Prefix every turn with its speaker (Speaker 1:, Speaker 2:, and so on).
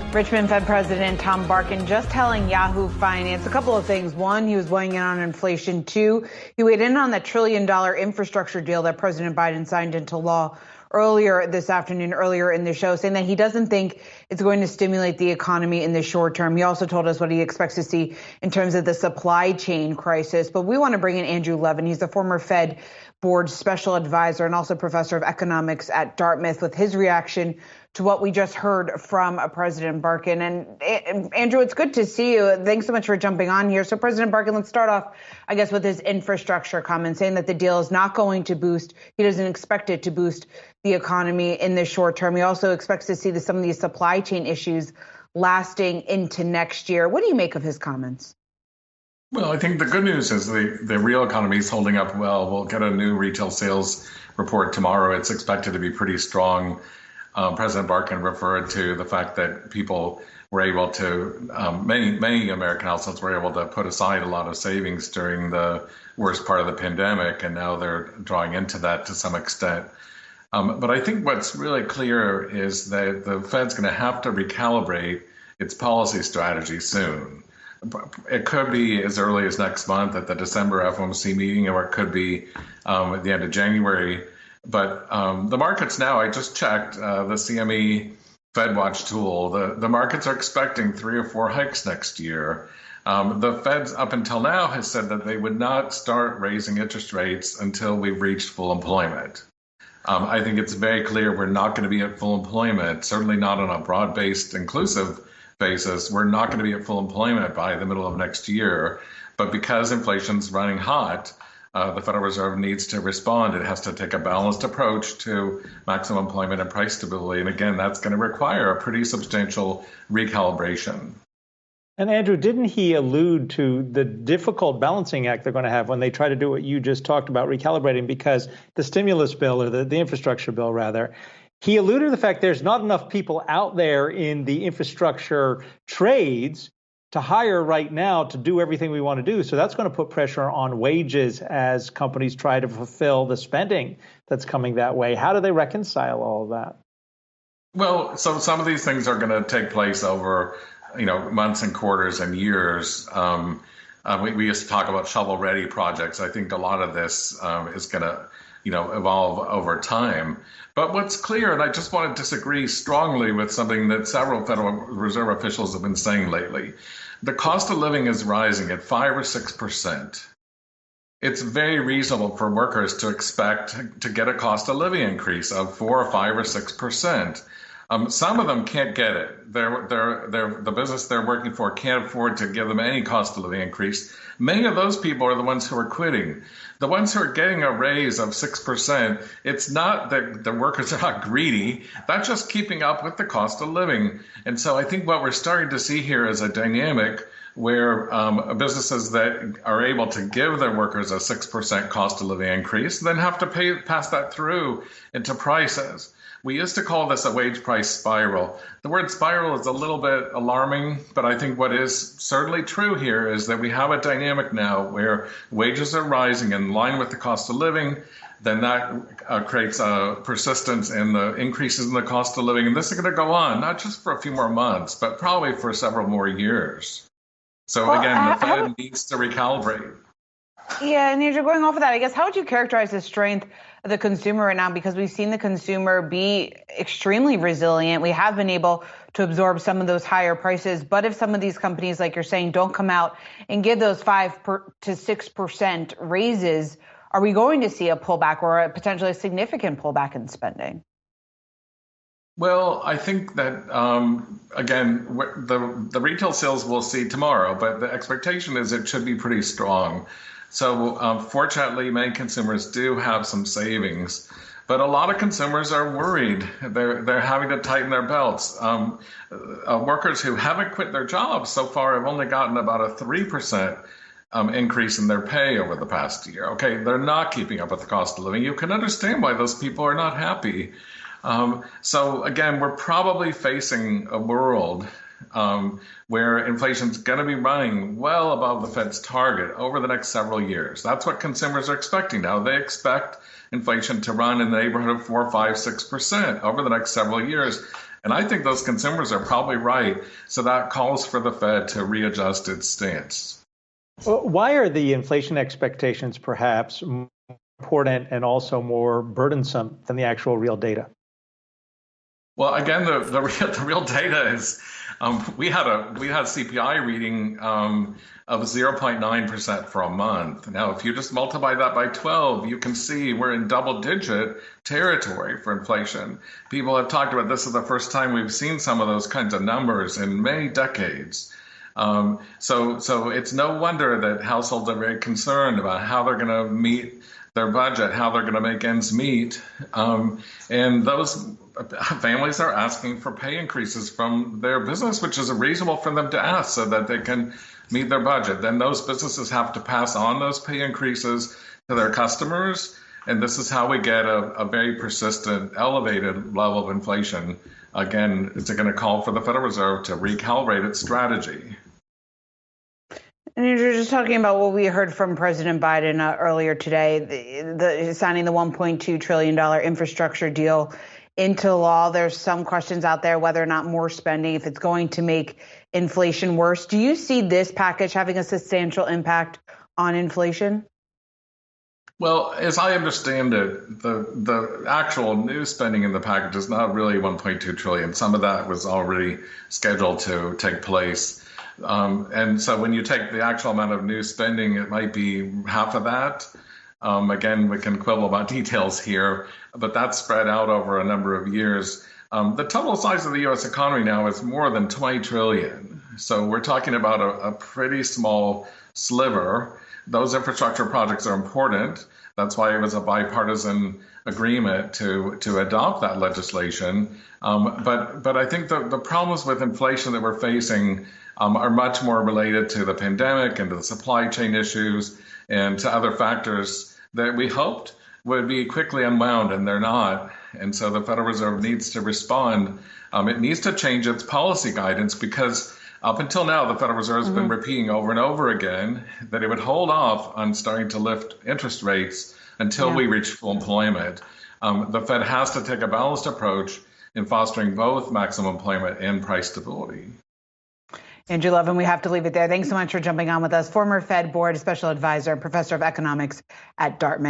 Speaker 1: Richmond Fed President Tom Barkin just telling Yahoo Finance a couple of things. One, he was weighing in on inflation. Two, he weighed in on that $1 trillion infrastructure deal that President Biden signed into law earlier this afternoon, earlier in the show, saying that he doesn't think it's going to stimulate the economy in the short term. He also told us what he expects to see in terms of the supply chain crisis. But we want to bring in Andrew Levin. He's the former Fed board special advisor and also professor of economics at Dartmouth, with his reaction to what we just heard from President Barkin. And Andrew, it's good to see you. Thanks so much for jumping on here. So President Barkin, let's start off, I guess, with his infrastructure comment, saying that the deal is not going to boost, he doesn't expect it to boost the economy in the short term. He also expects to see some of these supply chain issues lasting into next year. What do you make of his comments?
Speaker 2: Well, I think the good news is the real economy is holding up well. We'll get a new retail sales report tomorrow. It's expected to be pretty strong. President Barkin referred to the fact that people were able to, many American households were able to put aside a lot of savings during the worst part of the pandemic, and now they're drawing into that to some extent. But I think what's really clear is that the Fed's going to have to recalibrate its policy strategy soon. It could be as early as next month at the December FOMC meeting, or it could be at the end of January. But the markets now, I just checked the CME FedWatch tool. The markets are expecting 3 or 4 hikes next year. The Fed up until now has said that they would not start raising interest rates until we've reached full employment. I think it's very clear we're not going to be at full employment, certainly not on a broad-based inclusive basis. We're not going to be at full employment by the middle of next year. But because inflation's running hot, the Federal Reserve needs to respond. It has to take a balanced approach to maximum employment and price stability. And again, that's going to require a pretty substantial recalibration.
Speaker 3: And Andrew, didn't he allude to the difficult balancing act they're going to have when they try to do what you just talked about, recalibrating, because the stimulus bill, or the infrastructure bill, rather, he alluded to the fact there's not enough people out there in the infrastructure trades to hire right now to do everything we want to do. So that's going to put pressure on wages as companies try to fulfill the spending that's coming that way. How do they reconcile all of that?
Speaker 2: Well, so some of these things are going to take place over, months and quarters and years. We used to talk about shovel-ready projects. I think a lot of this is going to, evolve over time. But what's clear, and I just want to disagree strongly with something that several Federal Reserve officials have been saying lately. The cost of living is rising at 5 or 6%. It's very reasonable for workers to expect to get a cost of living increase of 4 or 5 or 6%. Some of them can't get it. The business they're working for can't afford to give them any cost of living increase. Many of those people are the ones who are quitting. The ones who are getting a raise of 6%, it's not that the workers are not greedy. That's just keeping up with the cost of living. And so I think what we're starting to see here is a dynamic where businesses that are able to give their workers a 6% cost of living increase then have to pass that through into prices. We used to call this a wage price spiral. The word spiral is a little bit alarming, but I think what is certainly true here is that we have a dynamic now where wages are rising in line with the cost of living. Then that creates a persistence in the increases in the cost of living. And this is going to go on, not just for a few more months, but probably for several more years. So again, the Fed needs to recalibrate.
Speaker 1: Yeah, and Andrew, going off of that, I guess, how would you characterize the strength of the consumer right now? Because we've seen the consumer be extremely resilient. We have been able to absorb some of those higher prices. But if some of these companies, like you're saying, don't come out and give those 5 to 6% raises, are we going to see a pullback or potentially a significant pullback in spending?
Speaker 2: Well, I think that, again, the retail sales we'll see tomorrow, but the expectation is it should be pretty strong. So fortunately, many consumers do have some savings, but a lot of consumers are worried. They're having to tighten their belts. Workers who haven't quit their jobs so far have only gotten about a 3% increase in their pay over the past year. Okay, they're not keeping up with the cost of living. You can understand why those people are not happy. So again, we're probably facing a world where inflation's going to be running well above the Fed's target over the next several years. That's what consumers are expecting now. They expect inflation to run in the neighborhood of 4, 5, 6% over the next several years. And I think those consumers are probably right. So that calls for the Fed to readjust its stance.
Speaker 3: Why are the inflation expectations perhaps more important and also more burdensome than the actual real data?
Speaker 2: Well, again, the real data is we had CPI reading of 0.9% for a month. Now, if you just multiply that by 12, you can see we're in double-digit territory for inflation. People have talked about this is the first time we've seen some of those kinds of numbers in many decades. So it's no wonder that households are very concerned about how they're going to meet their budget, how they're going to make ends meet. And those families are asking for pay increases from their business, which is reasonable for them to ask so that they can meet their budget. Then those businesses have to pass on those pay increases to their customers. And this is how we get a very persistent, elevated level of inflation. Again, it's going to call for the Federal Reserve to recalibrate its strategy.
Speaker 1: And you're just talking about what we heard from President Biden earlier today, the signing the $1.2 trillion infrastructure deal into law. There's some questions out there whether or not more spending, if it's going to make inflation worse. Do you see this package having a substantial impact on inflation?
Speaker 2: Well, as I understand it, the actual new spending in the package is not really $1.2 trillion. Some of that was already scheduled to take place. And so when you take the actual amount of new spending, it might be half of that. Again, we can quibble about details here, but that's spread out over a number of years. The total size of the U.S. economy now is more than 20 trillion. So we're talking about a pretty small sliver. Those infrastructure projects are important. That's why it was a bipartisan agreement to adopt that legislation. But I think the problems with inflation that we're facing are much more related to the pandemic and to the supply chain issues and to other factors that we hoped would be quickly unwound, and they're not. And so the Federal Reserve needs to respond. It needs to change its policy guidance because up until now, the Federal Reserve has been repeating over and over again that it would hold off on starting to lift interest rates until we reach full employment. The Fed has to take a balanced approach in fostering both maximum employment and price stability.
Speaker 1: Andrew Levin, we have to leave it there. Thanks so much for jumping on with us. Former Fed Board Special Advisor, Professor of Economics at Dartmouth.